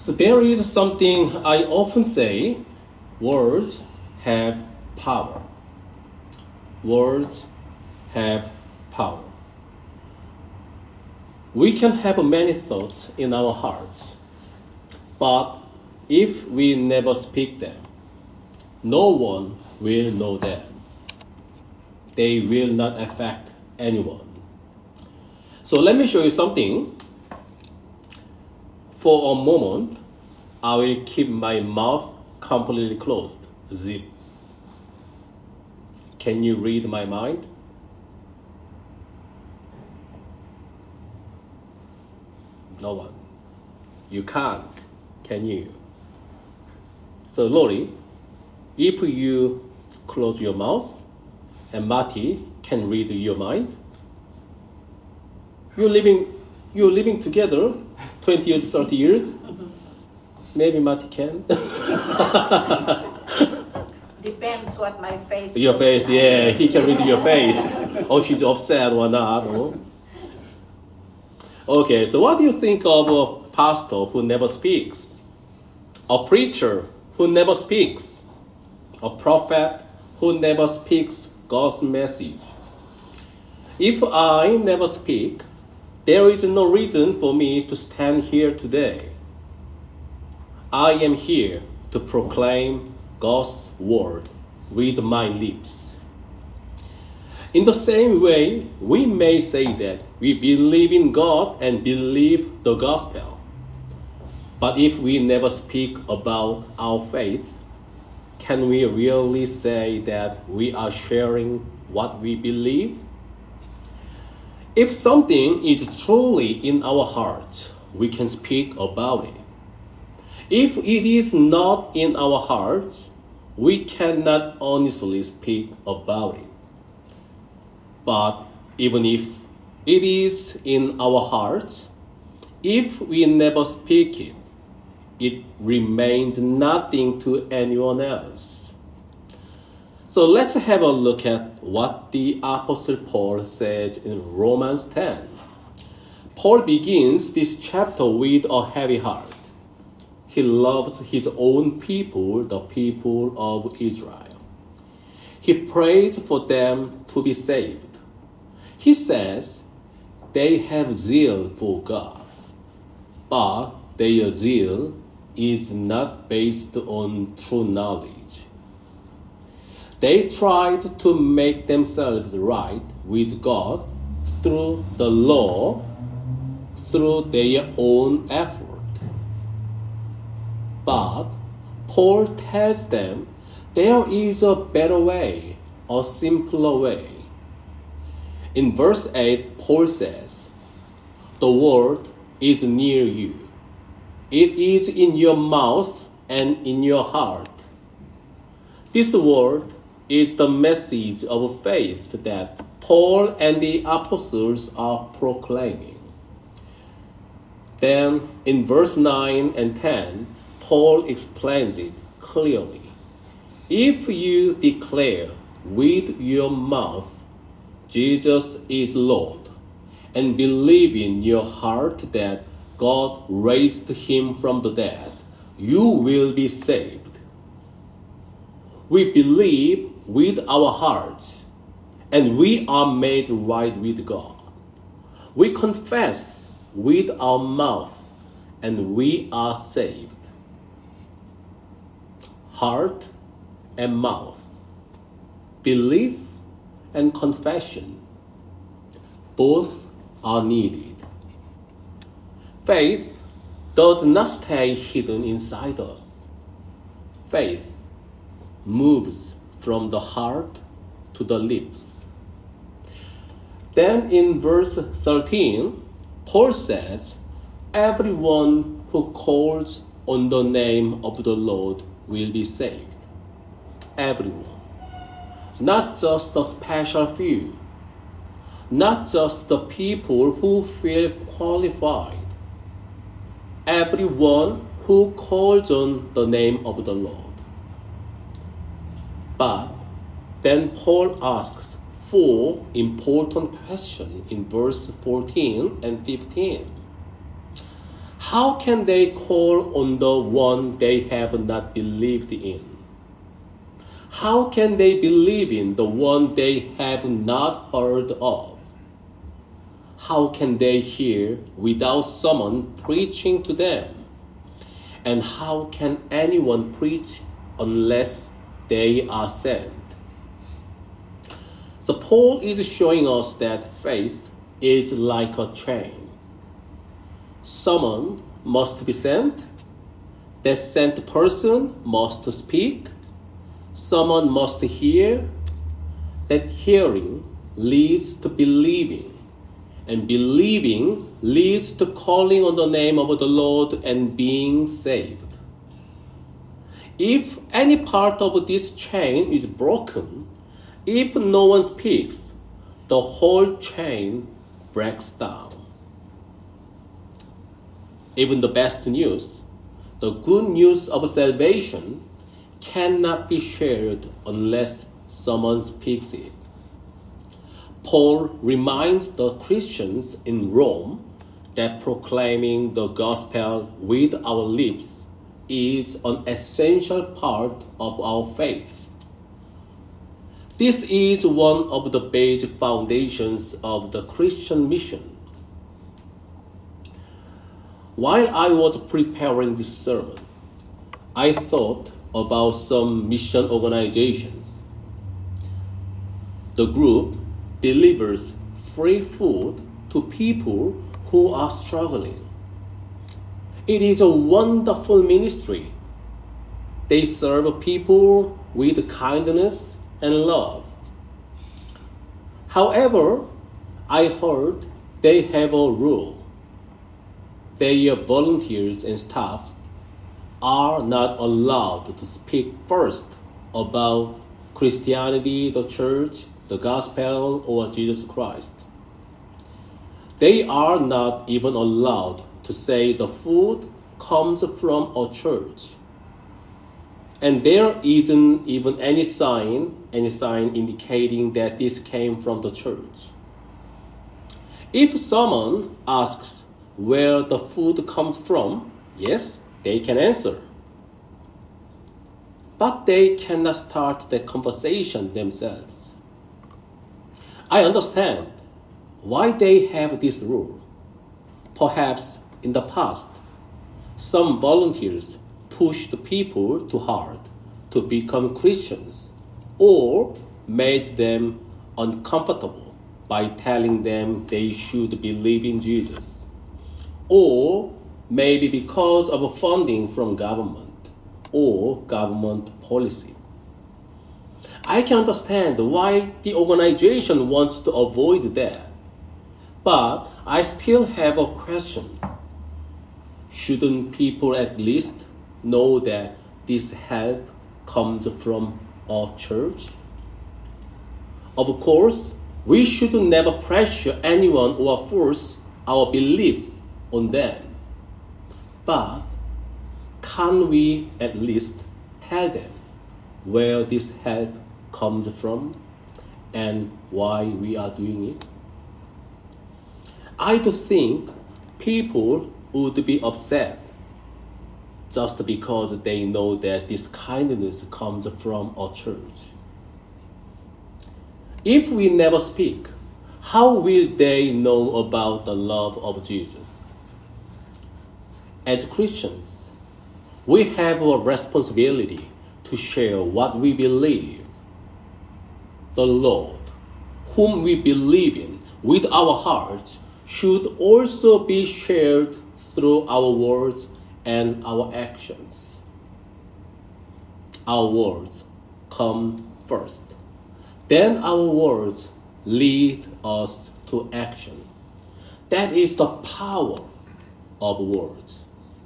So there is something I often say, words have power. Words have power. We can have many thoughts in our hearts, but if we never speak them, no one will know them. They will not affect anyone. So let me show you something. For a moment, I will keep my mouth completely closed. Zip. Can you read my mind? No one. You can't, can you? So Lori, if you close your mouth and Marty can read your mind, you're living together 20 years, 30 years. Maybe Marty can. Depends what my face. Your face, yeah, he can read your face. Oh, she's upset or not. Oh. Okay, so what do you think of a pastor who never speaks? A preacher who never speaks? A prophet who never speaks God's message? If I never speak, there is no reason for me to stand here today. I am here to proclaim God's word with my lips. In the same way, we may say that we believe in God and believe the gospel. But if we never speak about our faith, can we really say that we are sharing what we believe? If something is truly in our hearts, we can speak about it. If it is not in our hearts, we cannot honestly speak about it. But even if it is in our hearts, if we never speak it, it remains nothing to anyone else. So let's have a look at what the Apostle Paul says in Romans 10. Paul begins this chapter with a heavy heart. He loves his own people, the people of Israel. He prays for them to be saved. He says they have zeal for God, but their zeal is not based on true knowledge. They tried to make themselves right with God through the law, through their own effort. But Paul tells them there is a better way, a simpler way. In verse 8, Paul says, "The word is near you. It is in your mouth and in your heart." This word is the message of faith that Paul and the apostles are proclaiming. Then in verse 9 and 10, Paul explains it clearly. If you declare with your mouth Jesus is Lord and believe in your heart that God raised him from the dead, you will be saved. We believe with our hearts and we are made right with God. We confess with our mouth and we are saved. Heart and mouth, belief and confession, both are needed. Faith does not stay hidden inside us. Faith moves from the heart to the lips. Then in verse 13, Paul says, "Everyone who calls on the name of the Lord will be saved." Everyone. Not just a special few. Not just the people who feel qualified. Everyone who calls on the name of the Lord. But then Paul asks 4 important questions in verse 14 and 15. How can they call on the one they have not believed in? How can they believe in the one they have not heard of? How can they hear without someone preaching to them? And how can anyone preach unless they are sent? So Paul is showing us that faith is like a train. Someone must be sent. That sent person must speak. Someone must hear. That hearing leads to believing. And believing leads to calling on the name of the Lord and being saved. If any part of this chain is broken, if no one speaks, the whole chain breaks down. Even the best news, the good news of salvation, cannot be shared unless someone speaks it. Paul reminds the Christians in Rome that proclaiming the gospel with our lips is an essential part of our faith. This is one of the basic foundations of the Christian mission. While I was preparing this sermon, I thought about some mission organizations. The group delivers free food to people who are struggling. It is a wonderful ministry. They serve people with kindness and love. However, I heard they have a rule. Their volunteers and staff are not allowed to speak first about Christianity, the church, the gospel, or Jesus Christ. They are not even allowed to say the food comes from a church. And there isn't even any sign indicating that this came from the church. If someone asks where the food comes from, yes, they can answer. But they cannot start the conversation themselves. I understand why they have this rule. Perhaps in the past, some volunteers pushed people too hard to become Christians or made them uncomfortable by telling them they should believe in Jesus. Or maybe because of funding from government or government policy. I can understand why the organization wants to avoid that. But I still have a question. Shouldn't people at least know that this help comes from a church? Of course, we should never pressure anyone or force our beliefs on them. But can we at least tell them where this help comes from and why we are doing it? I do think people would be upset just because they know that this kindness comes from a church. If we never speak, how will they know about the love of Jesus? As Christians, we have a responsibility to share what we believe. The Lord, whom we believe in with our hearts, should also be shared through our words and our actions. Our words come first. Then our words lead us to action. That is the power of words.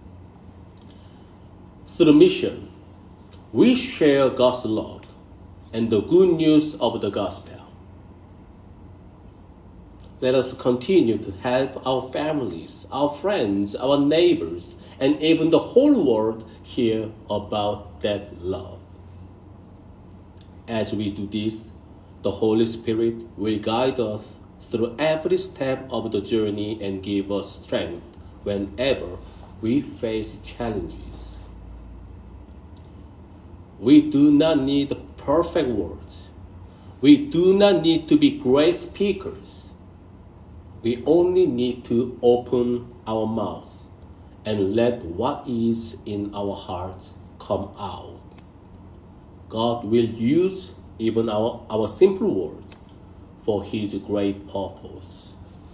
Through mission, we share God's love and the good news of the gospel. Let us continue to help our families, our friends, our neighbors, and even the whole world hear about that love. As we do this, the Holy Spirit will guide us through every step of the journey and give us strength whenever we face challenges. We do not need perfect words. We do not need to be great speakers. We only need to open our mouths and let what is in our hearts come out. God will use even our simple words for His great purpose.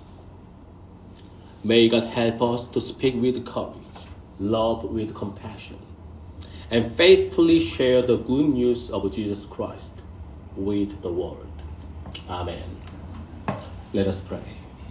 May God help us to speak with courage, love with compassion, and faithfully share the good news of Jesus Christ with the world. Amen. Let us pray.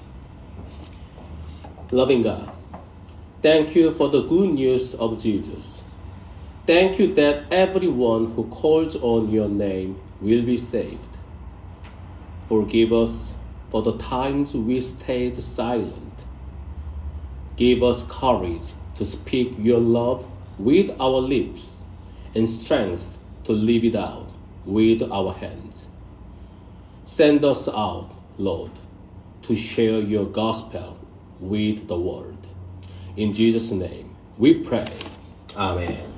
Loving God, thank you for the good news of Jesus. Thank you that everyone who calls on your name will be saved. Forgive us for the times we stayed silent. Give us courage to speak your love with our lips and strength to live it out with our hands. Send us out, Lord, to share your gospel with the world. In Jesus' name we pray. Amen.